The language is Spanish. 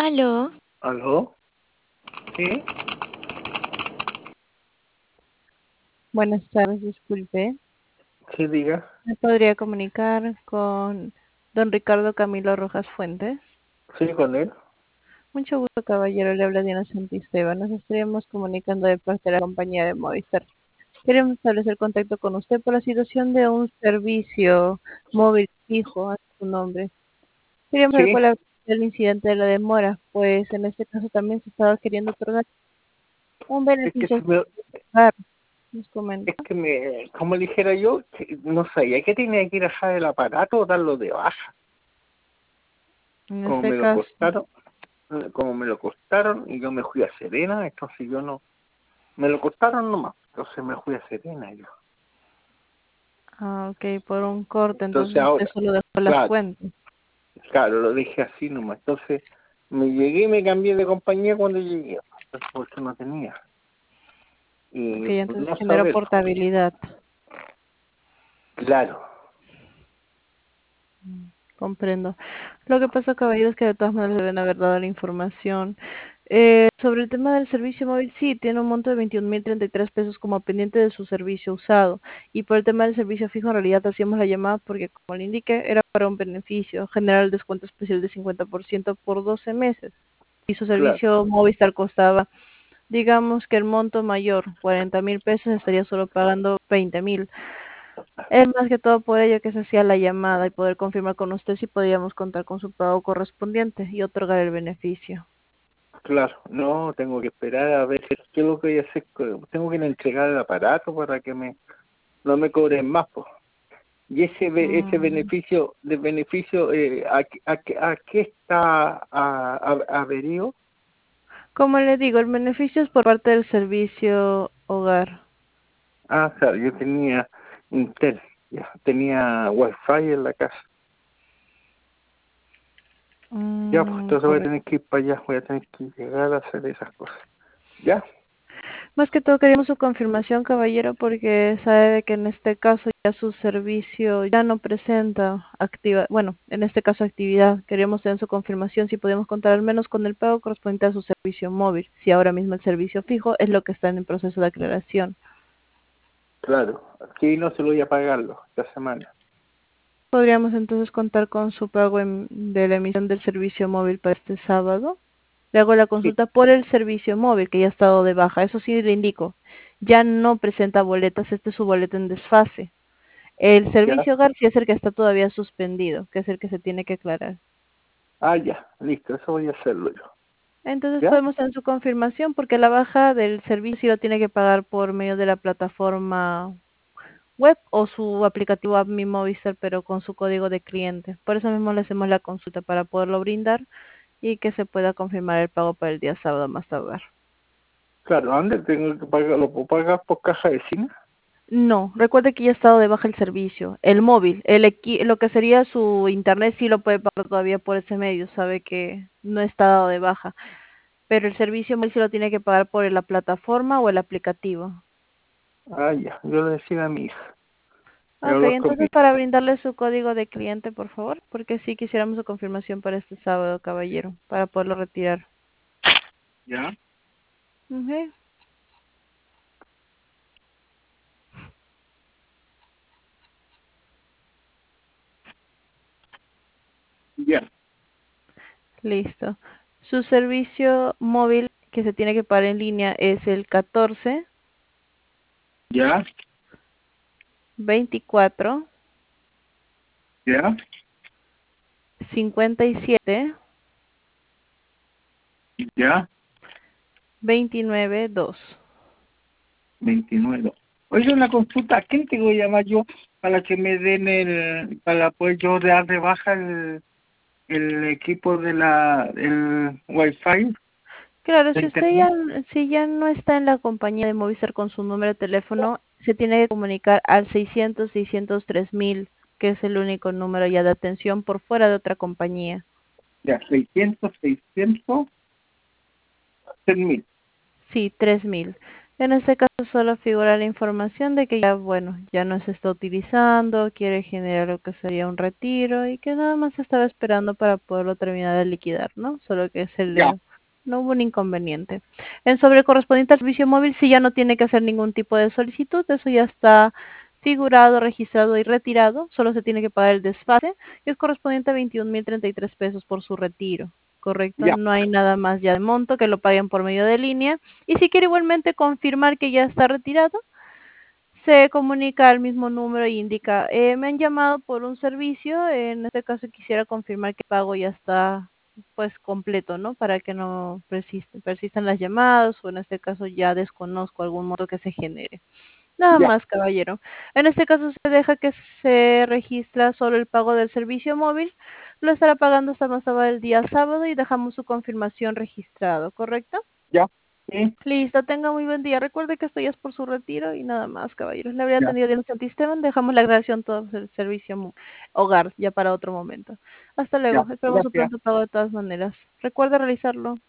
Aló, ¿Aló? ¿Sí? Buenas tardes, disculpe. Sí, diga. ¿Me podría comunicar con don Ricardo Camilo Rojas Fuentes? Sí, con él. Mucho gusto, caballero. Le habla Diana Santisteban. Nos estaríamos comunicando de parte de la compañía de Movistar. Queremos establecer contacto con usted por la situación de un servicio móvil fijo a su nombre. Queríamos saber Sí, cuál es el incidente de la demora, pues en este caso también se estaba queriendo otorgar un es que, beneficio. se me, Nos comenta. como dijera yo, que no sabía que tenía que ir a dejar el aparato o darlo de baja. En Como este me lo caso, costaron, y yo me fui a Serena, entonces yo no, me lo costaron nomás, entonces me fui a Serena yo. ok, por un corte, Entonces entonces usted ahora, solo dejó las claro, fuentes. claro, lo dejé así nomás. Entonces me llegué y me cambié de compañía cuando llegué, entonces, porque no tenía. Ok, Y por entonces no generó saberlo, portabilidad. claro, Comprendo. Lo que pasa, caballero, es que de todas maneras deben haber dado la información. Sobre el tema del servicio móvil, sí, tiene un monto de 21.033 pesos como pendiente de su servicio usado. Y por el tema del servicio fijo, en realidad hacíamos la llamada porque, como le indiqué, era para un beneficio, generar el descuento especial de 50% por 12 meses. Y su claro. servicio Movistar costaba, digamos que el monto mayor, 40.000 pesos, estaría solo pagando 20.000. Es más que todo por ello que se hacía la llamada y poder confirmar con usted si podíamos contar con su pago correspondiente y otorgar el beneficio. Claro, no, tengo que esperar a ver qué es lo que voy a hacer. Tengo que ir a entregar el aparato para que no me cobren más, pues. Y ese Mm, beneficio, ¿a qué está averido? Como le digo, el beneficio es por parte del servicio hogar. Ah, claro, yo tenía Intel, ya, tenía Wi-Fi en la casa. Ya, pues entonces voy a Correcto. tener que ir para allá, voy a tener que llegar a hacer esas cosas. ¿Ya? Más que todo queríamos su confirmación, caballero, porque sabe que en este caso ya su servicio ya no presenta activa, bueno, en este caso actividad. Queríamos tener su confirmación si podemos contar al menos con el pago correspondiente a su servicio móvil, si ahora mismo el servicio fijo es lo que está en el proceso de aclaración. Claro, aquí no se lo voy a pagarlo esta semana. Podríamos entonces contar con su pago de la emisión del servicio móvil para este sábado. Le hago la Sí, consulta por el servicio móvil que ya ha estado de baja. Eso sí le indico, ya no presenta boletas, este es su boleto en desfase. El ya. servicio hogar sí es el que está todavía suspendido, que es el que se tiene que aclarar. Ah, ya, listo, eso voy a hacerlo yo. Entonces ¿Ya? podemos tener su confirmación porque la baja del servicio sí lo tiene que pagar por medio de la plataforma web o su aplicativo App Mi Movistar, pero con su código de cliente. Por eso mismo le hacemos la consulta para poderlo brindar y que se pueda confirmar el pago para el día sábado más tardar. Claro, ¿dónde tengo que pagar? ¿Lo puedo pagar por caja de cine? No, recuerde que ya ha estado de baja el servicio. El móvil, lo que sería su internet sí lo puede pagar todavía por ese medio, sabe que no está dado de baja. Pero el servicio móvil sí lo tiene que pagar por la plataforma o el aplicativo. Ah, ya, yo le decía a mi hija. Yo Ok, lo con mi entonces para brindarle su código de cliente, por favor, porque sí quisiéramos su confirmación para este sábado, caballero, para poderlo retirar. ¿Ya? Ok, Ya. listo. Su servicio móvil que se tiene que pagar en línea es el 14 ¿Ya? 24 ¿Ya? 57 ¿Ya? 29 2. 29. Oye, una consulta, ¿a quién tengo que llamar yo para que me den para poder yo dar de baja el equipo el Wi-Fi Claro, de si internet? si ya no está en la compañía de Movistar con su número de teléfono, se tiene que comunicar al 600 603 000, que es el único número ya de atención por fuera de otra compañía. Ya, 600 600 100.000. Sí, 3.000. En este caso solo figura la información de que ya, bueno, ya no se está utilizando, quiere generar lo que sería un retiro y que nada más estaba esperando para poderlo terminar de liquidar, ¿no? Solo que Ya, no hubo un inconveniente. En sobre el correspondiente al servicio móvil, sí ya no tiene que hacer ningún tipo de solicitud, eso ya está figurado, registrado y retirado, solo se tiene que pagar el desfase, que es correspondiente a 21.033 pesos por su retiro, ¿correcto? ya, No hay nada más ya de monto que lo paguen por medio de línea. Y si quiere igualmente confirmar que ya está retirado, se comunica al mismo número y indica, me han llamado por un servicio, en este caso quisiera confirmar que el pago ya está pues completo, ¿no? Para que no persistan las llamadas o en este caso ya desconozco algún modo que se genere. Nada ya, más, caballero. En este caso se deja que se registra solo el pago del servicio móvil. Lo estará pagando hasta más tarde el día sábado y dejamos su confirmación registrado, ¿correcto? ya, sí, Listo, tenga muy buen día. Recuerde que esto ya es por su retiro y nada más, caballeros. Le habría ya, atendido bien Esteban. Dejamos la grabación todo el servicio hogar ya para otro momento. Hasta luego. ya, Esperamos su gracias. pronto pago de todas maneras. Recuerde realizarlo.